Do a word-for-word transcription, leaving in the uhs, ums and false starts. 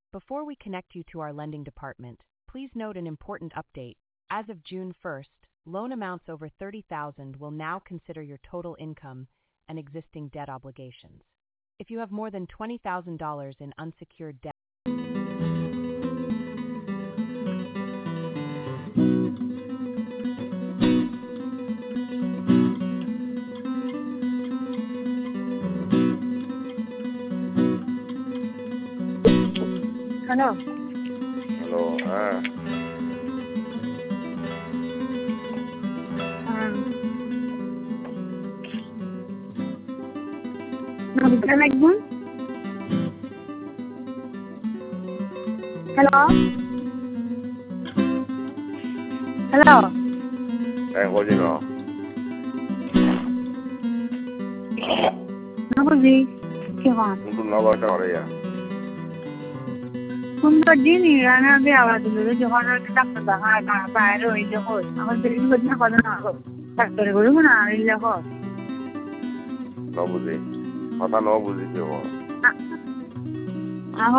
Before we connect you to our lending department, please note an important update. As of June first, loan amounts over thirty thousand dollars will now consider your total income and existing debt obligations. If you have more than twenty thousand dollars in unsecured debt, Hello. Hello. Ah. Um, Nabita লাগবে? Hello. Hello. Eh, hoje não. Nabuzi. Kehon. Untuk nawa ka oraya. Kumba dini rana be awaaz dilo যখন doctor দেখা বাইরে হই যখন আমাদের এই বদনা কথা না ডাক্তার গরু না ইল্লা হয় No buzi. Mata no buzi ke ho.